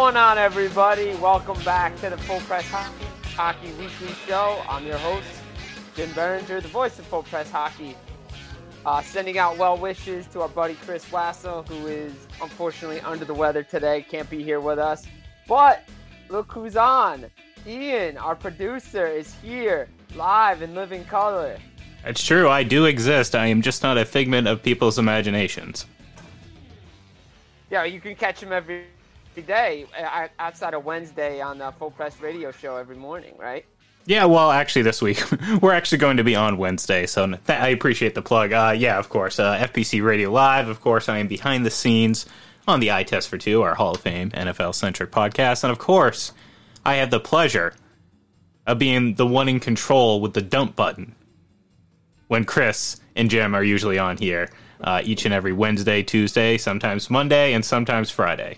going on, everybody? Welcome back to the Full Press Hockey Weekly Show. I'm your host, Jim Berenger, the voice of Full Press Hockey. Sending out well wishes to our buddy Chris Wassel, who is unfortunately under the weather today, can't be here with us. But look who's on. Ian, our producer, is here, live in living color. It's true, I do exist. I am just not a figment of people's imaginations. Yeah, you can catch him every day outside of Wednesday on the Full Press Radio Show every morning, right? Yeah, well, actually this week, we're actually going to be on Wednesday, so I appreciate the plug. Yeah, of course, FPC Radio Live, of course, I am behind the scenes on the Eye Test for Two, our Hall of Fame NFL-centric podcast, and of course, I have the pleasure of being the one in control with the dump button when Chris and Jim are usually on here each and every Wednesday, Tuesday, sometimes Monday, and sometimes Friday.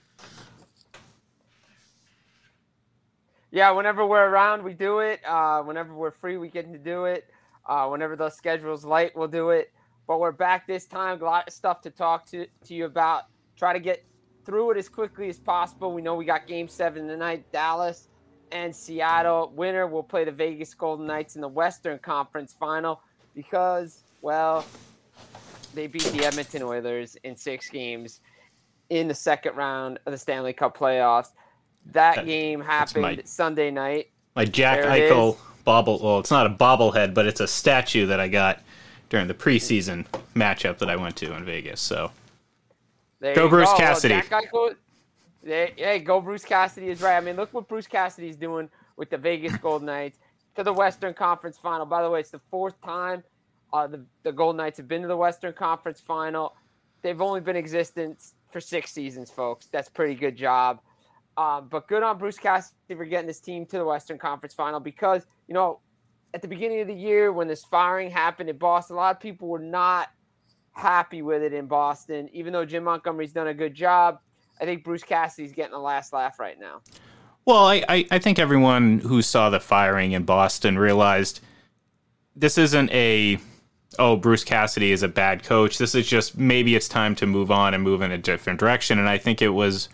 Yeah, whenever we're around, we do it. Whenever we're free, we get to do it. Whenever the schedule's light, we'll do it. But we're back this time. A lot of stuff to talk to you about. Try to get through it as quickly as possible. We know we got Game 7 tonight, Dallas and Seattle. Winner will play the Vegas Golden Knights in the Western Conference Final because, well, they beat the Edmonton Oilers in 6 games in the second round of the Stanley Cup playoffs. That game happened Sunday night. My Jack Eichel bobble. Well, it's not a bobblehead, but it's a statue that I got during the preseason matchup that I went to in Vegas. So, go Bruce Cassidy. Jack Eichel, hey, go Bruce Cassidy is right. I mean, look what Bruce Cassidy is doing with the Vegas Golden Knights to the Western Conference Final. By the way, it's the 4th time the Golden Knights have been to the Western Conference Final. They've only been in existence for 6 seasons, folks. That's a pretty good job. But good on Bruce Cassidy for getting this team to the Western Conference Final because, you know, at the beginning of the year when this firing happened in Boston, a lot of people were not happy with it in Boston. Even though Jim Montgomery's done a good job, I think Bruce Cassidy's getting the last laugh right now. Well, I think everyone who saw the firing in Boston realized this isn't Bruce Cassidy is a bad coach. This is just maybe it's time to move on and move in a different direction. And I think it was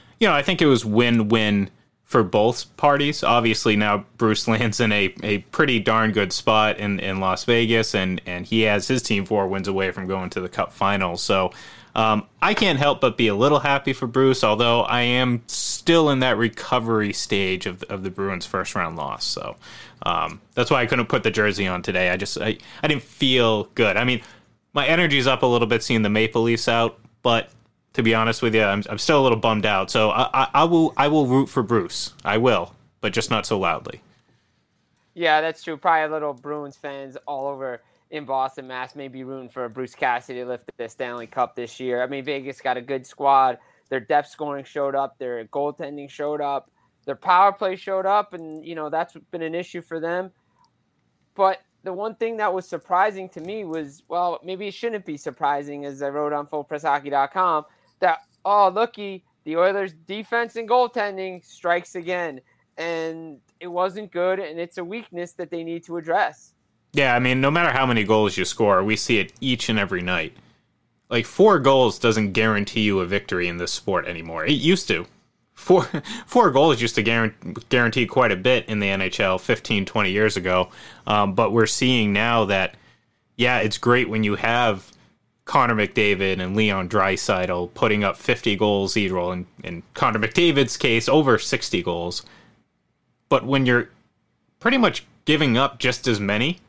win-win for both parties. Obviously, now Bruce lands in a pretty darn good spot in Las Vegas, and he has his team 4 wins away from going to the Cup Finals. So I can't help but be a little happy for Bruce, although I am still in that recovery stage of the Bruins' first-round loss. So that's why I couldn't put the jersey on today. I didn't feel good. I mean, my energy's up a little bit seeing the Maple Leafs out, but to be honest with you, I'm still a little bummed out. So I will root for Bruce. I will, but just not so loudly. Yeah, that's true. Probably a little Bruins fans all over in Boston, Mass, maybe rooting for Bruce Cassidy to lift the Stanley Cup this year. I mean, Vegas got a good squad. Their depth scoring showed up. Their goaltending showed up. Their power play showed up, and, you know, that's been an issue for them. But the one thing that was surprising to me was, well, maybe it shouldn't be surprising, as I wrote on FullPressHockey.com, that, looky, the Oilers' defense and goaltending strikes again. And it wasn't good, and it's a weakness that they need to address. Yeah, I mean, no matter how many goals you score, we see it each and every night. Like, 4 goals doesn't guarantee you a victory in this sport anymore. It used to. Four goals used to guarantee quite a bit in the NHL 15, 20 years ago. But we're seeing now that, yeah, it's great when you have Connor McDavid and Leon Draisaitl putting up 50 goals each, or in Connor McDavid's case, over 60 goals. But when you're pretty much giving up just as many,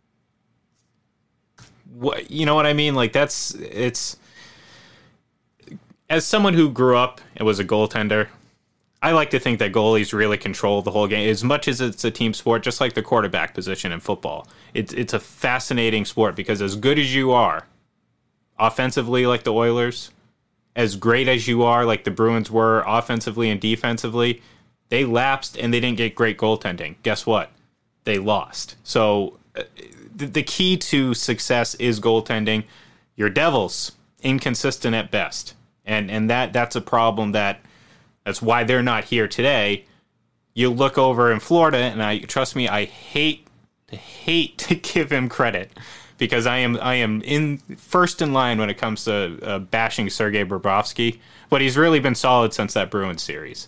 you know what I mean? Like, it's... As someone who grew up and was a goaltender, I like to think that goalies really control the whole game. As much as it's a team sport, just like the quarterback position in football. It's a fascinating sport because as good as you are, offensively like the Oilers, as great as you are like the Bruins were offensively and defensively, they lapsed and they didn't get great goaltending. Guess what? They lost. So the key to success is goaltending. Your Devils, inconsistent at best. And that's a problem that's why they're not here today. You look over in Florida, and trust me, I hate to give him credit because I am in first in line when it comes to bashing Sergei Bobrovsky, but he's really been solid since that Bruins series.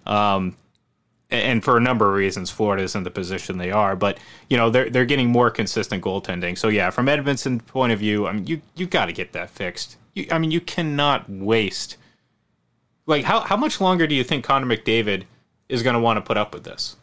And for a number of reasons, Florida isn't the position they are, but they're getting more consistent goaltending. So yeah, from Edmonton's point of view, I mean, you got to get that fixed. You cannot waste. Like, how much longer do you think Connor McDavid is going to want to put up with this?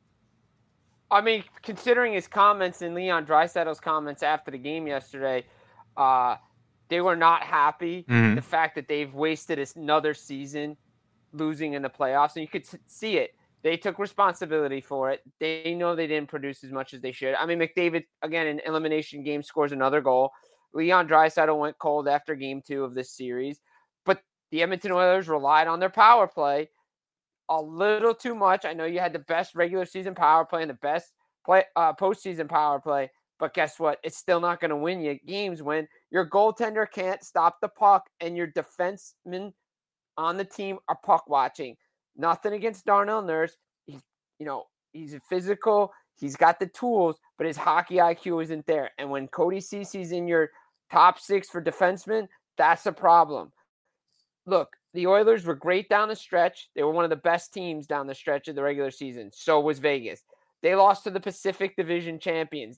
I mean, considering his comments and Leon Draisaitl's comments after the game yesterday, they were not happy. Mm-hmm. The fact that they've wasted another season losing in the playoffs, and you could see it. They took responsibility for it. They know they didn't produce as much as they should. I mean, McDavid, again, in elimination game, scores another goal. Leon Draisaitl went cold after game 2 of this series. But the Edmonton Oilers relied on their power play a little too much. I know you had the best regular season power play and the best postseason power play. But guess what? It's still not going to win you games when your goaltender can't stop the puck and your defensemen on the team are puck watching. Nothing against Darnell Nurse. He's physical. He's got the tools, but his hockey IQ isn't there. And when Cody Ceci's in your top 6 for defensemen, that's a problem. Look, the Oilers were great down the stretch. They were one of the best teams down the stretch of the regular season. So was Vegas. They lost to the Pacific Division champions.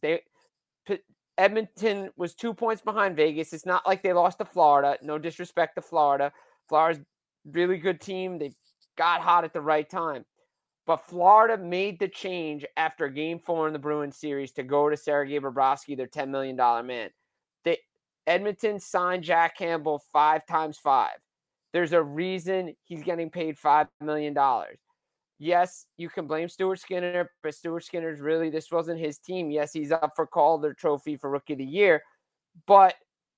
Edmonton was 2 points behind Vegas. It's not like they lost to Florida. No disrespect to Florida. Florida's a really good team. They got hot at the right time. But Florida made the change after Game 4 in the Bruins series to go to Sergei Bobrovsky, their $10 million man. Edmonton signed Jack Campbell 5 times 5. There's a reason he's getting paid $5 million. Yes, you can blame Stuart Skinner, but Stuart Skinner's really, this wasn't his team. Yes, he's up for Calder Trophy for Rookie of the Year, but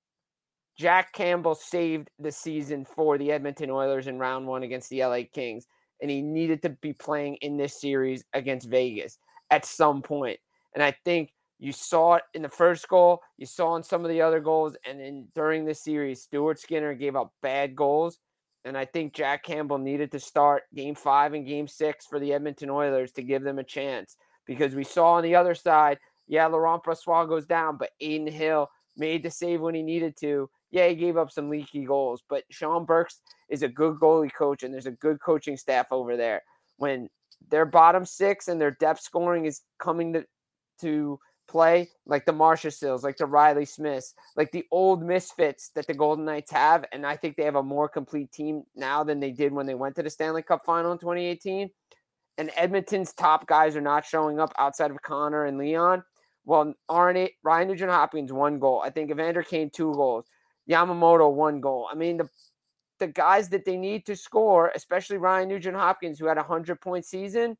Jack Campbell saved the season for the Edmonton Oilers in round 1 against the LA Kings, and he needed to be playing in this series against Vegas at some point. And I think you saw it in the first goal, you saw in some of the other goals, and then during the series, Stuart Skinner gave up bad goals, and I think Jack Campbell needed to start Game 5 and Game 6 for the Edmonton Oilers to give them a chance, because we saw on the other side, yeah, Laurent Brossoit goes down, but Aiden Hill made the save when he needed to. Yeah, he gave up some leaky goals, but Sean Burks is a good goalie coach, and there's a good coaching staff over there. When their bottom 6 and their depth scoring is coming to play, like the Marcia Sills, like the Riley Smiths, like the old misfits that the Golden Knights have, and I think they have a more complete team now than they did when they went to the Stanley Cup final in 2018, and Edmonton's top guys are not showing up outside of Connor and Leon. Well, Ryan Nugent-Hopkins, 1 goal. I think Evander Kane, 2 goals. Yamamoto, 1 goal. I mean, the guys that they need to score, especially Ryan Nugent-Hopkins, who had a 100-point season,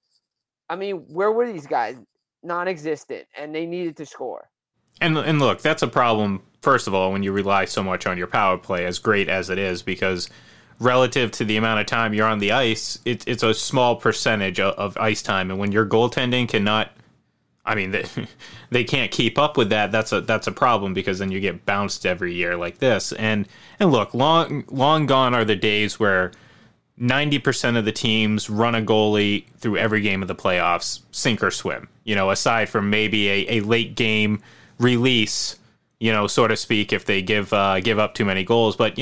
I mean, where were these guys? Non-existent, and they needed to score. And look, that's a problem, first of all, when you rely so much on your power play, as great as it is, because relative to the amount of time you're on the ice, it's a small percentage of ice time, and when your goaltending cannot, I mean, they can't keep up with that. That's a problem, because then you get bounced every year like this. And look, long gone are the days where 90% of the teams run a goalie through every game of the playoffs, sink or swim. Aside from maybe a late game release, so to speak, if they give up too many goals. But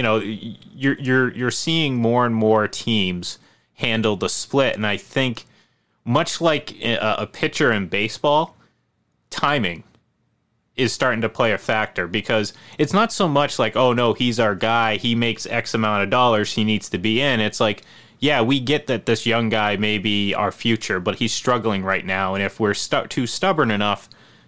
you're seeing more and more teams handle the split, and I think, much like a pitcher in baseball, timing is starting to play a factor, because it's not so much like, oh no, he's our guy, he makes X amount of dollars, he needs to be in. It's like, yeah, we get that this young guy may be our future, but he's struggling right now, and if we're too stubborn enough,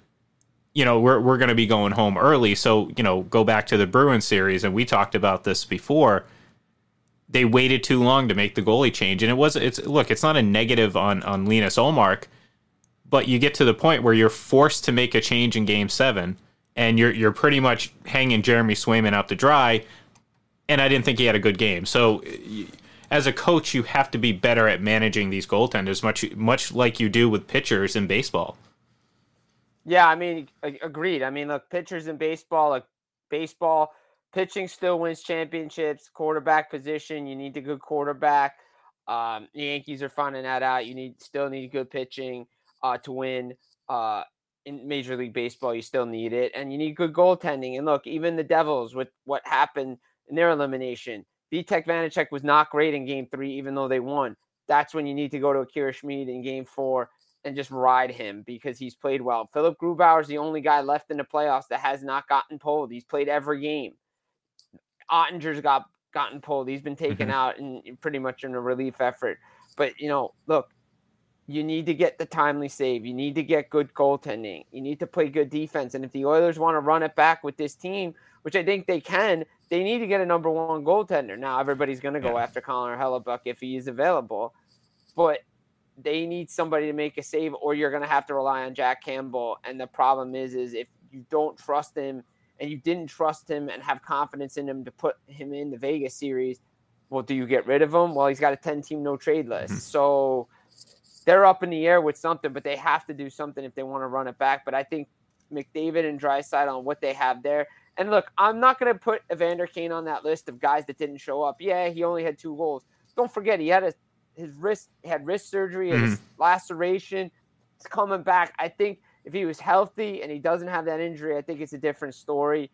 we're going to be going home early. So, go back to the Bruins series, and we talked about this before. They waited too long to make the goalie change, and it's not a negative on Linus Ullmark, but you get to the point where you're forced to make a change in Game 7, and you're pretty much hanging Jeremy Swayman out to dry, and I didn't think he had a good game. So as a coach, you have to be better at managing these goaltenders, much like you do with pitchers in baseball. Yeah, I mean, agreed. I mean, look, pitchers in baseball, pitching still wins championships. Quarterback position, you need a good quarterback. The Yankees are finding that out. You still need good pitching to win in Major League Baseball, you still need it. And you need good goaltending. And look, even the Devils, with what happened in their elimination, Vitek Vanacek was not great in Game 3, even though they won. That's when you need to go to Akira Schmid in Game 4 and just ride him because he's played well. Philip Grubauer is the only guy left in the playoffs that has not gotten pulled. He's played every game. Ottinger's gotten pulled. He's been taken out and pretty much in a relief effort. But, look, you need to get the timely save. You need to get good goaltending. You need to play good defense. And if the Oilers want to run it back with this team, which I think they can, they need to get a number one goaltender. Now, everybody's going to go after Connor Hellebuck if he is available. But they need somebody to make a save, or you're going to have to rely on Jack Campbell. And the problem is if you don't trust him and you didn't trust him and have confidence in him to put him in the Vegas series, well, do you get rid of him? Well, he's got a 10-team no-trade list. So they're up in the air with something, but they have to do something if they want to run it back. But I think McDavid and Draisaitl on what they have there. And look, I'm not going to put Evander Kane on that list of guys that didn't show up. Yeah, he only had 2 goals. Don't forget, he had his wrist surgery, his laceration. It's coming back. I think if he was healthy and he doesn't have that injury, I think it's a different story.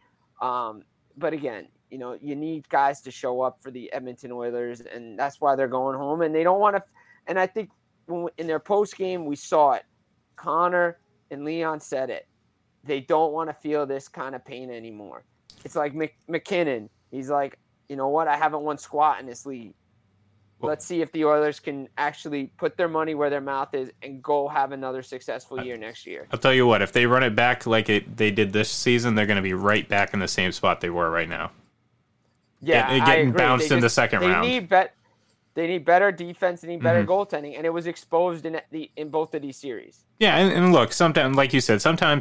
But again, you need guys to show up for the Edmonton Oilers, and that's why they're going home. And they don't want to. And I think in their post game, we saw it. Connor and Leon said it. They don't want to feel this kind of pain anymore. It's like McKinnon. He's like, you know what? I haven't won squat in this league. Let's see if the Oilers can actually put their money where their mouth is and go have another successful year next year. I'll tell you what, if they run it back like they did this season, they're going to be right back in the same spot they were right now. Yeah, getting bounced in the second round. They need better defense. They need better goaltending, and it was exposed in both of these series. Yeah, and look, sometimes, like you said, sometimes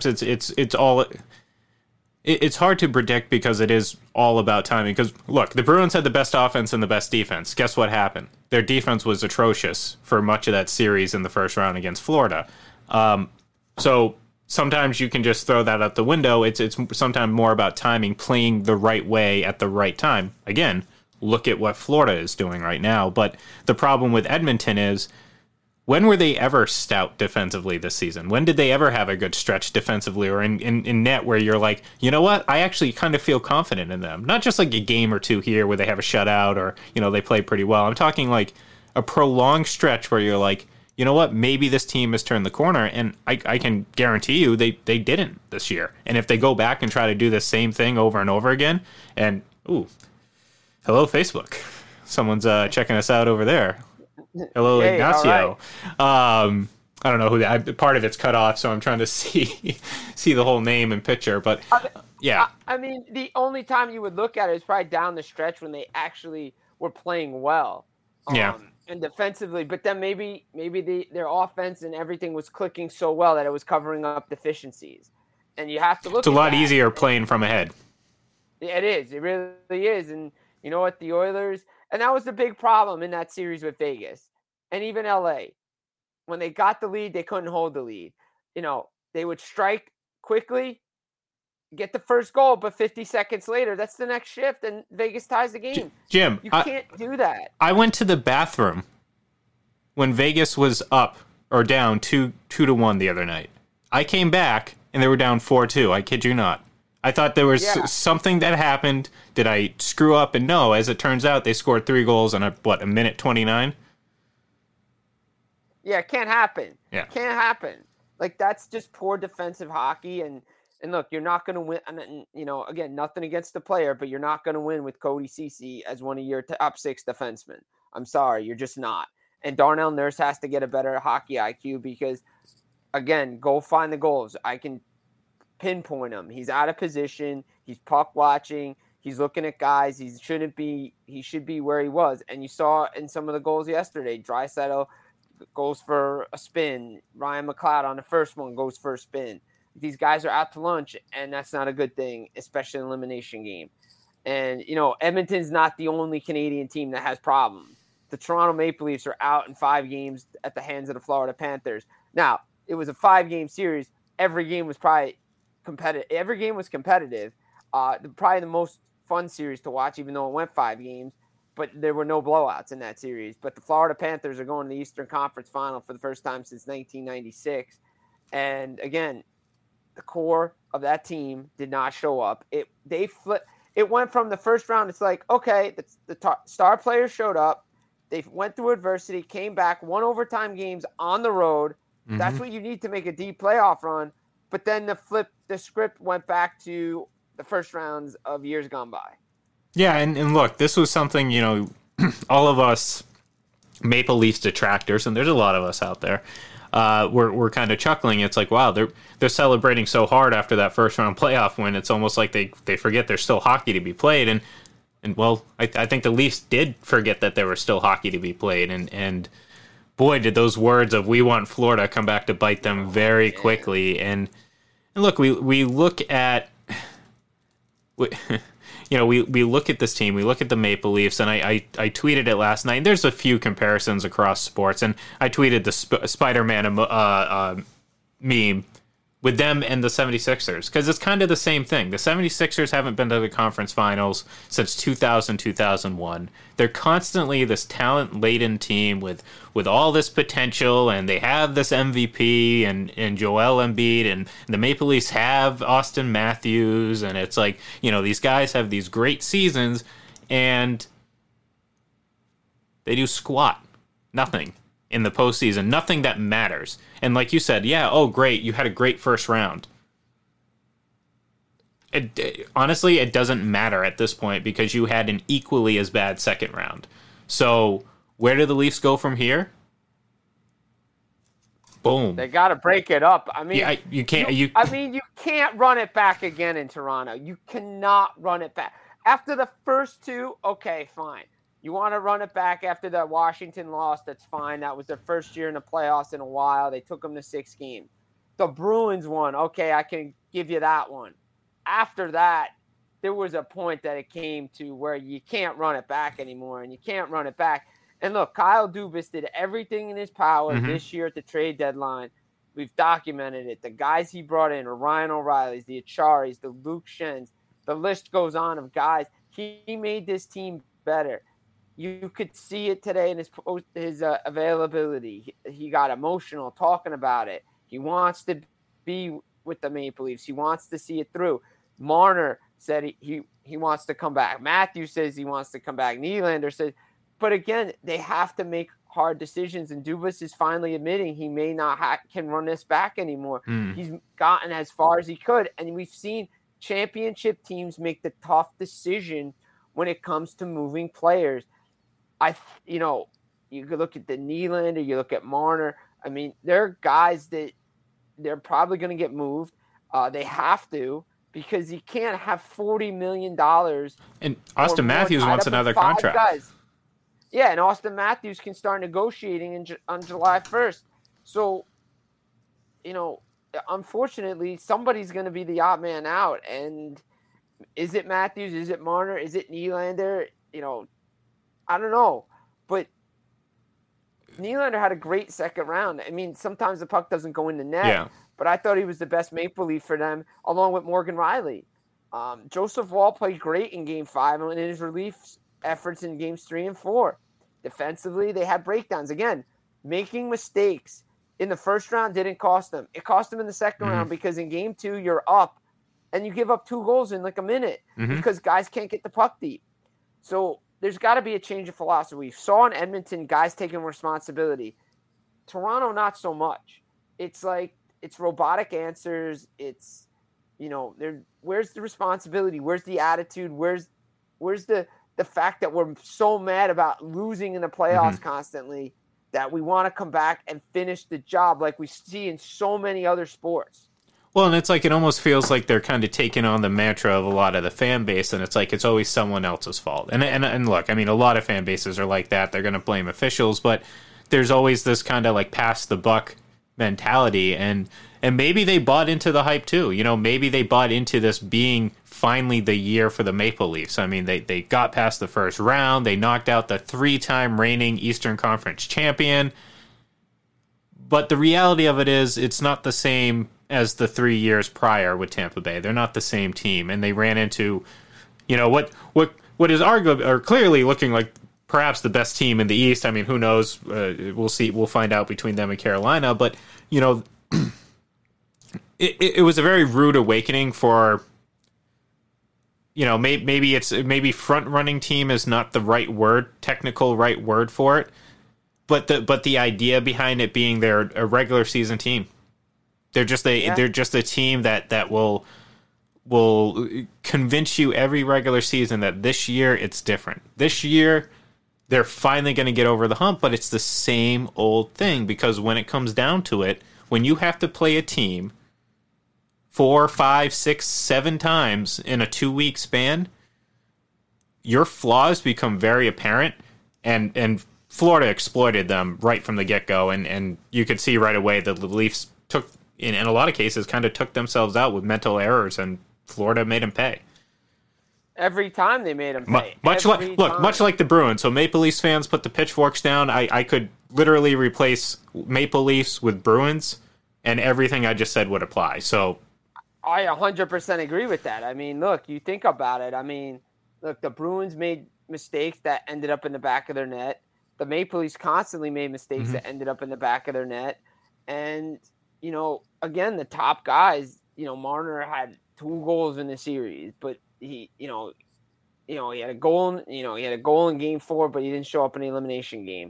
it's hard to predict because it is all about timing. Because look, the Bruins had the best offense and the best defense. Guess what happened? Their defense was atrocious for much of that series in the first round against Florida. So sometimes you can just throw that out the window. It's sometimes more about timing, playing the right way at the right time. Again, look at what Florida is doing right now. But the problem with Edmonton is, when were they ever stout defensively this season? When did they ever have a good stretch defensively or in net where you're like, you know what? I actually kind of feel confident in them. Not just like a game or two here where they have a shutout or, they play pretty well. I'm talking like a prolonged stretch where you're like, you know what? Maybe this team has turned the corner, and I can guarantee you they didn't this year. And if they go back and try to do the same thing over and over again, and, hello, Facebook. Someone's checking us out over there. Hello, hey, Ignacio. Right. I don't know who part of it's cut off, so I'm trying to see the whole name and picture. But yeah, I mean, the only time you would look at it is probably down the stretch when they actually were playing well, and defensively. But then maybe their offense and everything was clicking so well that it was covering up deficiencies. And you have to look. It's a lot easier playing from ahead. It is. It really is. And you know what? The Oilers. And that was the big problem in that series with Vegas and even LA. When they got the lead, they couldn't hold the lead. They would strike quickly, get the first goal, but 50 seconds later, that's the next shift, and Vegas ties the game. Jim, you can't do that. I went to the bathroom when Vegas was up or down 2-1 the other night. I came back, and they were down 4-2. I kid you not. I thought there was something that happened. Did I screw up? And no, as it turns out, they scored 3 goals in a minute 29? Yeah, it can't happen. Yeah. It can't happen. Like, that's just poor defensive hockey. And look, you're not going to win. And, again, nothing against the player, but you're not going to win with Cody Ceci as one of your top 6 defensemen. I'm sorry, you're just not. And Darnell Nurse has to get a better hockey IQ because, again, go find the goals. I can pinpoint him. He's out of position. He's puck watching. He's looking at guys. He should be where he was. And you saw in some of the goals yesterday, Draisaitl goes for a spin. Ryan McLeod on the first one goes for a spin. These guys are out to lunch, and that's not a good thing, especially in an elimination game. And, Edmonton's not the only Canadian team that has problems. The Toronto Maple Leafs are out in 5 games at the hands of the Florida Panthers. Now, it was a 5-game series. Every game was probably competitive. Every game was competitive. Probably the most fun series to watch, even though it went 5 games. But there were no blowouts in that series. But the Florida Panthers are going to the Eastern Conference Final for the first time since 1996. And again, the core of that team did not show up. It went from the first round. It's like, okay, the star players showed up. They went through adversity, came back, won overtime games on the road. Mm-hmm. That's what you need to make a deep playoff run. But then the script went back to the first rounds of years gone by. Yeah, and look, this was something, all of us Maple Leafs detractors, and there's a lot of us out there, we're kind of chuckling. It's like, wow, they're celebrating so hard after that first round playoff win. It's almost like they forget there's still hockey to be played. And well, I think the Leafs did forget that there was still hockey to be played. And boy, did those words of "we want Florida" come back to bite them very quickly. And look, we look at. We look at this team, we look at the Maple Leafs, and I tweeted it last night. There's a few comparisons across sports, and I tweeted the Spider-Man meme with them and the 76ers, because it's kind of the same thing. The 76ers haven't been to the conference finals since 2000-2001. They're constantly this talent-laden team with all this potential, and they have this MVP and Joel Embiid, and the Maple Leafs have Austin Matthews, and it's like, these guys have these great seasons, and they do squat. Nothing. In the postseason, nothing that matters. And like you said, yeah, oh great, you had a great first round. Honestly, it doesn't matter at this point because you had an equally as bad second round. So where do the Leafs go from here? Boom. They got to break it up. I mean, yeah, you can't. You can't run it back again in Toronto. You cannot run it back after the first two. Okay, fine. You want to run it back after the Washington loss, that's fine. That was their first year in the playoffs in a while. They took them to 6 games. The Bruins won. Okay, I can give you that one. After that, there was a point that it came to where you can't run it back anymore, and you can't run it back. And look, Kyle Dubas did everything in his power this year at the trade deadline. We've documented it. The guys he brought in, Ryan O'Reilly's, the Acharis, the Luke Shens, the list goes on of guys. He made this team better. You could see it today in his availability. He got emotional talking about it. He wants to be with the Maple Leafs. He wants to see it through. Marner said he wants to come back. Matthews says he wants to come back. Nylander says, but again, they have to make hard decisions. And Dubas is finally admitting he may not can run this back anymore. He's gotten as far as he could, and we've seen championship teams make the tough decision when it comes to moving players. You could look at the Nylander, you look at Marner. I mean, they're guys that they're probably going to get moved. They have to, because you can't have $40 million. And Austin Matthews wants another contract. Guys. Yeah, and Austin Matthews can start negotiating on July 1st. So, unfortunately, somebody's going to be the odd man out. And is it Matthews? Is it Marner? Is it Nylander? I don't know, but Nylander had a great second round. I mean, sometimes the puck doesn't go in the net, but I thought he was the best Maple Leaf for them, along with Morgan Riley. Joseph Woll played great in Game 5 and in his relief efforts in Games 3 and 4. Defensively, they had breakdowns. Again, making mistakes in the first round didn't cost them. It cost them in the second round because in Game 2, you're up, and you give up 2 goals in like a minute because guys can't get the puck deep. So there's got to be a change of philosophy. We saw in Edmonton guys taking responsibility. Toronto, not so much. It's like it's robotic answers. It's, where's the responsibility? Where's the attitude? Where's the fact that we're so mad about losing in the playoffs constantly that we want to come back and finish the job like we see in so many other sports? Well, and it's like it almost feels like they're kind of taking on the mantra of a lot of the fan base, and it's like it's always someone else's fault. And look, I mean, a lot of fan bases are like that. They're going to blame officials, but there's always this kind of like pass the buck mentality, and maybe they bought into the hype too. Maybe they bought into this being finally the year for the Maple Leafs. I mean, they got past the first round. They knocked out the 3-time reigning Eastern Conference champion. But the reality of it is it's not the same as the 3 years prior with Tampa Bay. They're not the same team, and they ran into, what is arguably or clearly looking like perhaps the best team in the East. I mean, who knows? We'll see. We'll find out between them and Carolina. But it was a very rude awakening for, maybe front running team is not the right word, technical right word for it, but the idea behind it being they're a regular season team. They're just a team that will convince you every regular season that this year it's different. This year they're finally going to get over the hump, but it's the same old thing, because when it comes down to it, when you have to play a team 4, 5, 6, 7 times in a 2-week span, your flaws become very apparent, and Florida exploited them right from the get-go, and you could see right away that the Leafs took, in a lot of cases, kind of took themselves out with mental errors, and Florida made them pay. Every time they made them pay. Much like the Bruins. So Maple Leafs fans put the pitchforks down. I could literally replace Maple Leafs with Bruins, and everything I just said would apply. So I 100% agree with that. I mean, look, you think about it. I mean, look, the Bruins made mistakes that ended up in the back of their net. The Maple Leafs constantly made mistakes that ended up in the back of their net. And, again, the top guys, Marner had 2 goals in the series, but he had a goal, he had a goal in game 4, but he didn't show up in the elimination game.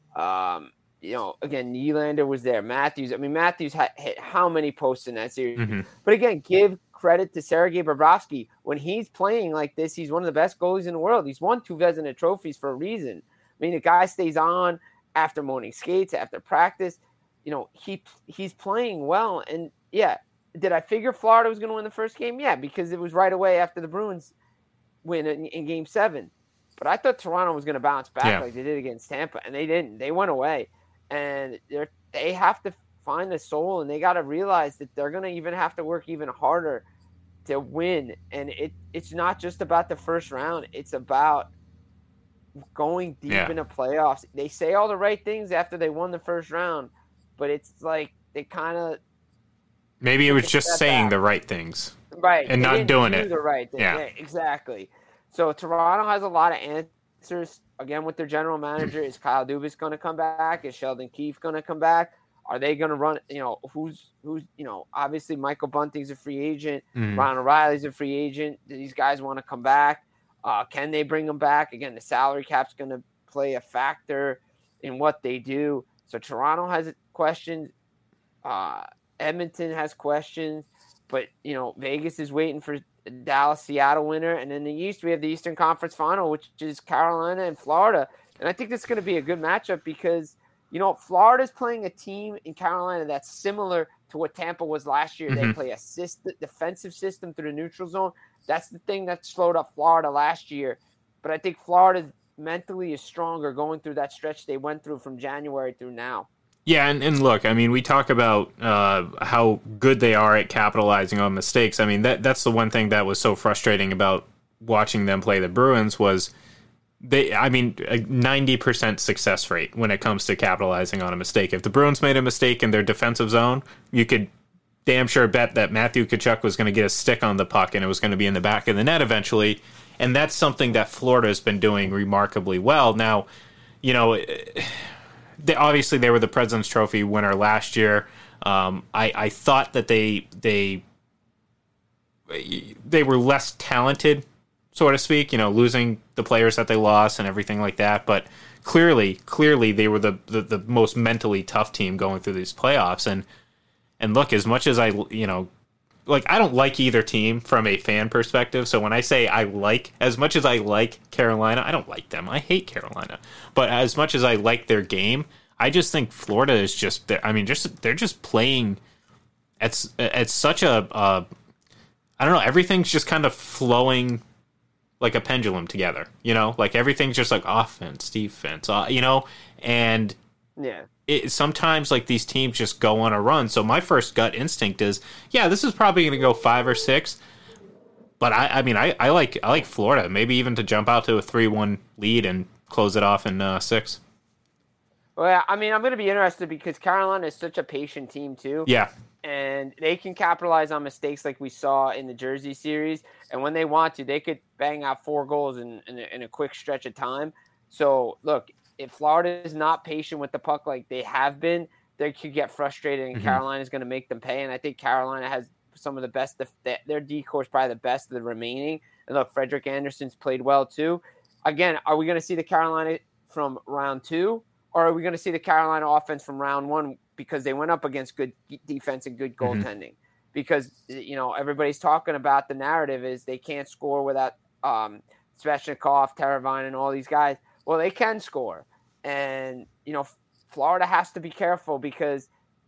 Again, Nylander was there. Matthews hit how many posts in that series? Mm-hmm. But again, give credit to Sergei Bobrovsky. When he's playing like this, he's one of the best goalies in the world. He's won 2 Vezina trophies for a reason. I mean, the guy stays on after morning skates, after practice. He's playing well. And yeah, did I figure Florida was going to win the first game? Yeah, because it was right away after the Bruins win in game 7. But I thought Toronto was going to bounce back like they did against Tampa, and they didn't. They went away. And they have to find the soul, and they got to realize that they're going to even have to work even harder to win. And it's not just about the first round. It's about going deep in the playoffs. They say all the right things after they won the first round, but it's like they kind of – maybe it was just saying the right things. Right. And not doing it. The right thing. Yeah, exactly. So Toronto has a lot of answers. Again, with their general manager, is Kyle Dubas going to come back? Is Sheldon Keefe going to come back? Are they going to run? Who's obviously Michael Bunting's a free agent. Ron O'Reilly's a free agent. Do these guys want to come back? Can they bring them back? Again, the salary cap's going to play a factor in what they do. So Toronto has questions. Edmonton has questions, but Vegas is waiting for Dallas, Seattle winner, and in the East we have the Eastern Conference Final, which is Carolina and Florida. And I think this is going to be a good matchup because Florida's playing a team in Carolina that's similar to what Tampa was last year. They play a defensive system through the neutral zone. That's the thing that slowed up Florida last year. But I think Florida mentally is stronger going through that stretch they went through from January through now. Yeah, and look, I mean, we talk about how good they are at capitalizing on mistakes. I mean, that's the one thing that was so frustrating about watching them play the Bruins was a 90% success rate when it comes to capitalizing on a mistake. If the Bruins made a mistake in their defensive zone, you could damn sure bet that Matthew Tkachuk was going to get a stick on the puck and it was going to be in the back of the net eventually. And that's something that Florida has been doing remarkably well. Now, obviously they were the President's Trophy winner last year. I thought that they were less talented, so to speak, losing the players that they lost and everything like that. But clearly they were the most mentally tough team going through these playoffs. And look, as much as I don't like either team from a fan perspective. So when I say as much as I like Carolina, I don't like them. I hate Carolina. But as much as I like their game, I just think Florida is they're just playing at such a I don't know, everything's just kind of flowing like a pendulum together, like everything's just like offense, defense, and sometimes like these teams just go on a run. So my first gut instinct is, this is probably going to go 5 or 6. But I like Florida, maybe even to jump out to a 3-1 lead and close it off in 6. Well, I'm going to be interested because Carolina is such a patient team too. Yeah. And they can capitalize on mistakes like we saw in the Jersey series. And when they want to, they could bang out 4 goals in a quick stretch of time. So, look, if Florida is not patient with the puck like they have been, they could get frustrated, and Carolina is going to make them pay. And I think Carolina has some of the best. Their D-core is probably the best of the remaining. And look, Frederick Anderson's played well too. Again, are we going to see the Carolina from round 2, or are we going to see the Carolina offense from round 1 because they went up against good defense and good goaltending? Because, everybody's talking about the narrative is they can't score without Svechnikov, Teravainen, and all these guys. Well, they can score. And, Florida has to be careful because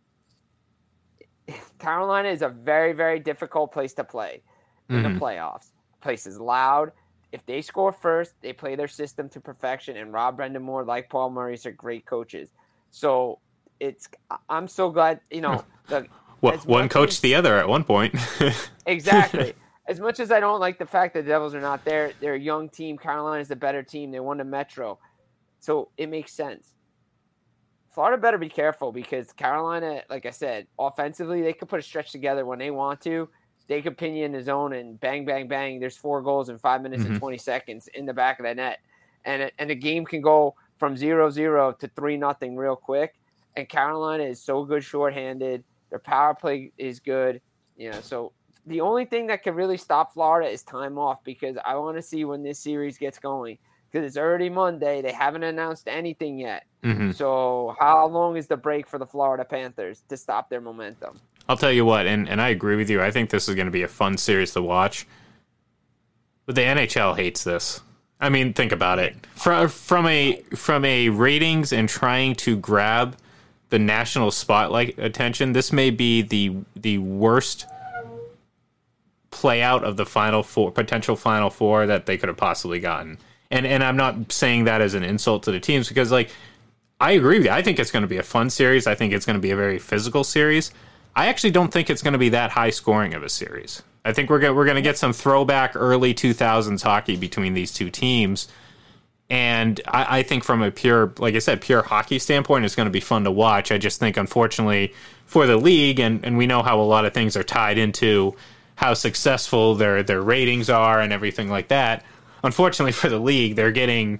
Carolina is a very, very difficult place to play in the playoffs. The place is loud. If they score first, they play their system to perfection. And Rob Brendamore, like Paul Maurice, are great coaches. So I'm so glad, one coached the other at one point. Exactly. As much as I don't like the fact that the Devils are not there, they're a young team. Carolina is the better team. They won the Metro. So it makes sense. Florida better be careful because Carolina, like I said, offensively, they could put a stretch together when they want to. They could pin you in the zone and bang, bang, bang. There's 4 goals in 5 minutes and 20 seconds in the back of the net. And the game can go from 0-0 to 3-0 real quick. And Carolina is so good shorthanded. Their power play is good. So the only thing that can really stop Florida is time off because I want to see when this series gets going. Because it's already Monday. They haven't announced anything yet. So how long is the break for the Florida Panthers to stop their momentum? I'll tell you what, and I agree with you. I think this is going to be a fun series to watch. But the NHL hates this. I mean, think about it. From a ratings and trying to grab the national spotlight attention, this may be the worst play out of the potential Final Four that they could have possibly gotten. And I'm not saying that as an insult to the teams because, I agree with you. I think it's going to be a fun series. I think it's going to be a very physical series. I actually don't think it's going to be that high scoring of a series. I think we're going to get some throwback early 2000s hockey between these two teams. And I think from a pure hockey standpoint, it's going to be fun to watch. I just think, unfortunately, for the league, and we know how a lot of things are tied into how successful their ratings are and everything like that. Unfortunately for the league, they're getting,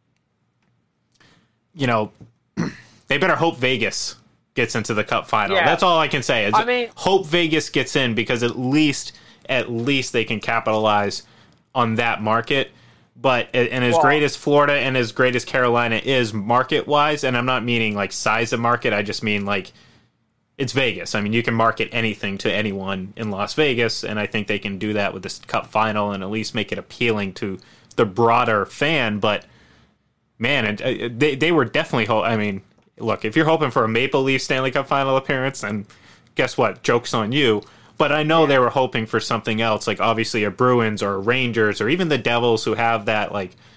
they better hope Vegas gets into the Cup final. Yeah. That's all I can say. Hope Vegas gets in because at least they can capitalize on that market. But great as Florida and as great as Carolina is market-wise, and I'm not meaning size of market, I just mean it's Vegas. I mean, you can market anything to anyone in Las Vegas, and I think they can do that with this Cup final and at least make it appealing to the broader fan. But, man, they were definitely look, if you're hoping for a Maple Leaf Stanley Cup final appearance, then guess what? Joke's on you. But I know they were hoping for something else, obviously a Bruins or a Rangers or even the Devils who have that,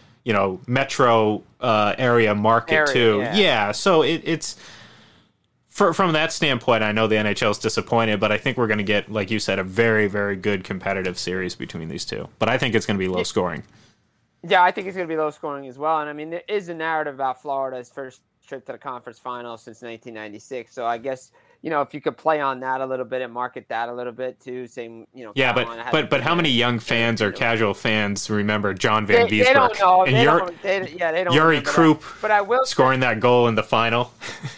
metro area market too. Yeah, so it's... From that standpoint, I know the NHL is disappointed, but I think we're going to get, like you said, a very, very good competitive series between these two. But I think it's going to be low scoring. Yeah, I think it's going to be low scoring as well. And, there is a narrative about Florida's first trip to the conference finals since 1996. So I guess, if you could play on that a little bit and market that a little bit too, same, Yeah, but how many young fans or casual fans remember John Van Biesbroek? They don't know. And Yuri Krupp scoring that goal in the final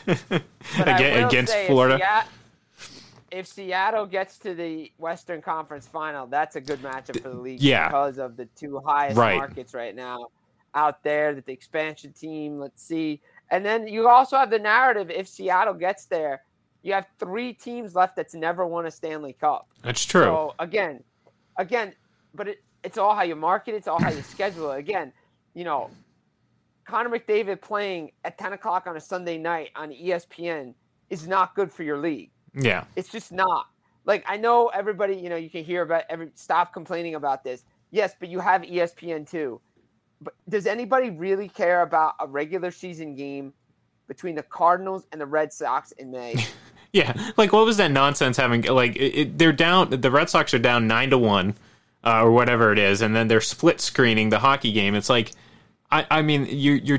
against Florida. If Seattle gets to the Western Conference final, that's a good matchup for the league because of the two highest markets right now out there, that the expansion team, let's see. And then you also have the narrative, if Seattle gets there, you have 3 teams left that's never won a Stanley Cup. That's true. So, again, but it's all how you market it. It's all how you schedule it. Again, Connor McDavid playing at 10 o'clock on a Sunday night on ESPN is not good for your league. Yeah. It's just not. I know everybody, you can hear about stop complaining about this. Yes, but you have ESPN too. But does anybody really care about a regular season game between the Cardinals and the Red Sox in May? Yeah, what was that nonsense having? They're down. The Red Sox are down 9-1, or whatever it is, and then they're split screening the hockey game. It's I mean, you're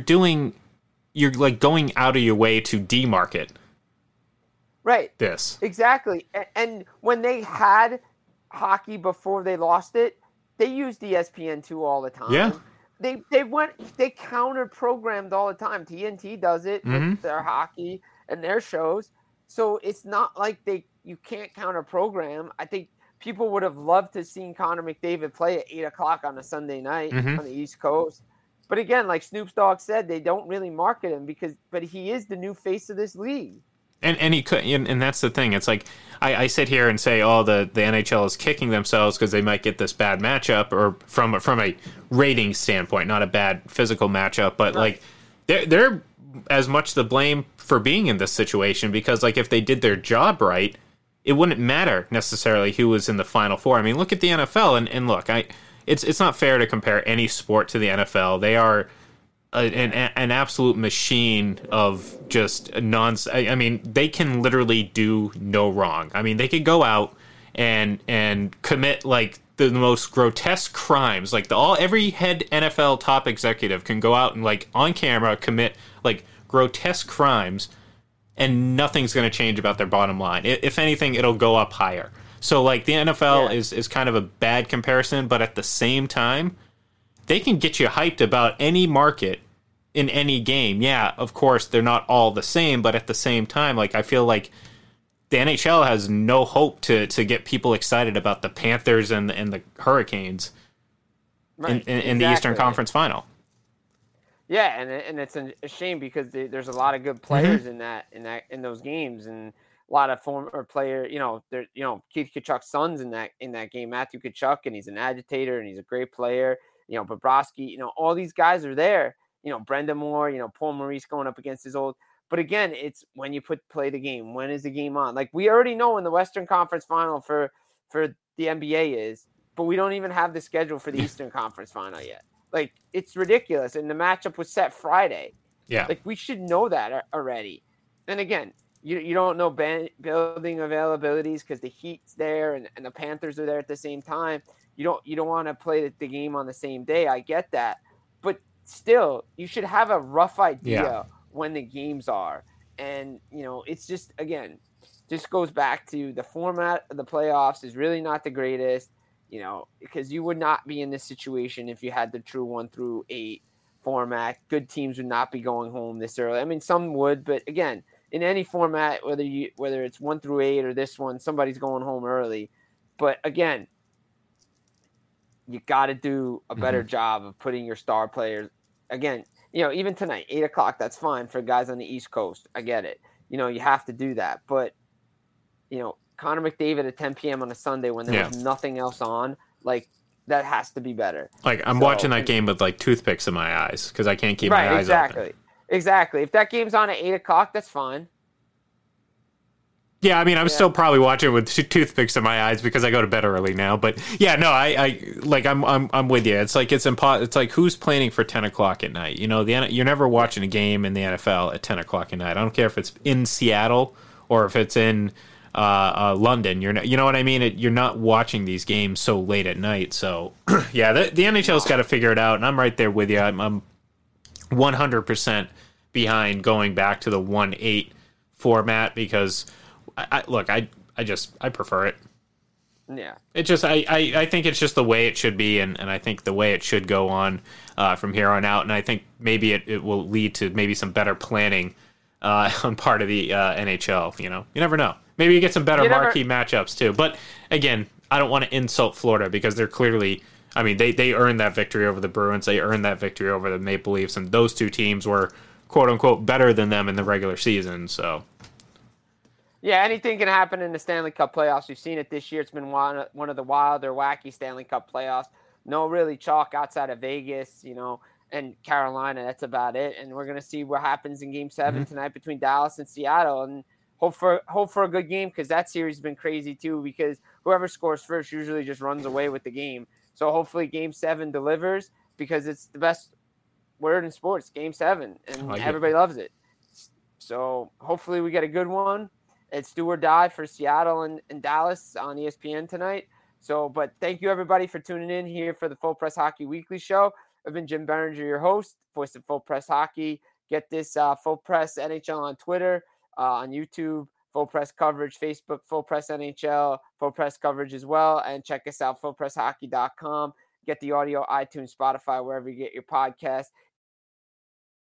going out of your way to demarket. Right. This exactly, and when they had hockey before they lost it, they used ESPN2 all the time. Yeah. they counter programmed all the time. TNT does it with their hockey and their shows. So it's not like you can't counter program. I think people would have loved to seen Connor McDavid play at 8:00 on a Sunday night on the East Coast. But again, like Snoop Dogg said, they don't really market him but he is the new face of this league. And he could, and that's the thing. It's like I sit here and say, oh, the NHL is kicking themselves because they might get this bad matchup, or from a rating standpoint, not a bad physical matchup, but like they're as much the blame for being in this situation, because like if they did their job right, it wouldn't matter necessarily who was in the Final Four. I mean, look at the NFL, and look, it's not fair to compare any sport to the NFL. They are an absolute machine of just nonsense. I mean, they can literally do no wrong. I mean, they could go out and commit like the most grotesque crimes. Like every head NFL top executive can go out and like on camera commit like grotesque crimes, and nothing's going to change about their bottom line. If anything, it'll go up higher. So like the NFL is kind of a bad comparison, but at the same time, they can get you hyped about any market in any game. Yeah, of course, they're not all the same, but at the same time, like I feel like the NHL has no hope to get people excited about the Panthers and the Hurricanes in the Eastern Conference Final. Yeah, and it's a shame because there's a lot of good players in those games, and a lot of former player. Keith Tkachuk's son's in that game, Matthew Tkachuk, and he's an agitator and he's a great player. Bobrovsky, all these guys are there. Brenda Moore, Paul Maurice going up against his old. But again, it's when you play the game. When is the game on? Like we already know when the Western Conference Final for the NBA is, but we don't even have the schedule for the Eastern Conference Final yet. Like it's ridiculous, and the matchup was set Friday. Yeah, like we should know that already. And again, you don't know building availabilities because the Heat's there and the Panthers are there at the same time. You don't want to play the game on the same day. I get that, but still, you should have a rough idea when the games are. And it's just goes back to the format of the playoffs is really not the greatest. Because you would not be in this situation if you had the true 1-8 format. Good teams would not be going home this early. I mean, some would, but again, in any format, whether it's 1-8 or this one, somebody's going home early. But again, you got to do a better job of putting your star players. Again, even tonight, 8:00, that's fine for guys on the East Coast. I get it. You have to do that. But, Connor McDavid at 10 p.m. on a Sunday when there was nothing else on, like that has to be better. Like I'm watching that game with like toothpicks in my eyes because I can't keep my eyes open. Exactly. If that game's on at 8:00, that's fine. Yeah, I mean, I'm still probably watching with toothpicks in my eyes because I go to bed early now. But yeah, no, I'm with you. It's like it's like who's planning for 10:00 at night? You're never watching a game in the NFL at 10:00 at night. I don't care if it's in Seattle or if it's in London. You know what I mean? You're not watching these games so late at night. So yeah, the NHL's got to figure it out, and I'm right there with you. I'm 100% behind going back to the 1-8 format because. I prefer it. Yeah. It just I think it's just the way it should be, and I think the way it should go on from here on out, and I think maybe it will lead to maybe some better planning on part of the NHL. You never know. Maybe you get some better marquee matchups too. But again, I don't want to insult Florida because they're clearly. I mean, they earned that victory over the Bruins. They earned that victory over the Maple Leafs, and those two teams were quote unquote better than them in the regular season. So. Yeah, anything can happen in the Stanley Cup playoffs. We've seen it this year. It's been one of the wilder, wacky Stanley Cup playoffs. No really chalk outside of Vegas, and Carolina. That's about it. And we're going to see what happens in Game 7 tonight between Dallas and Seattle. And hope for a good game because that series has been crazy too because whoever scores first usually just runs away with the game. So hopefully Game 7 delivers because it's the best word in sports, Game 7. And everybody loves it. So hopefully we get a good one. It's do or die for Seattle and Dallas on ESPN tonight. So, but thank you everybody for tuning in here for the Full Press Hockey Weekly Show. I've been Jim Berenger, your host, voice of Full Press Hockey. Get this Full Press NHL on Twitter, on YouTube, Full Press Coverage, Facebook, Full Press NHL, Full Press Coverage as well. And check us out, fullpresshockey.com. Get the audio, iTunes, Spotify, wherever you get your podcast.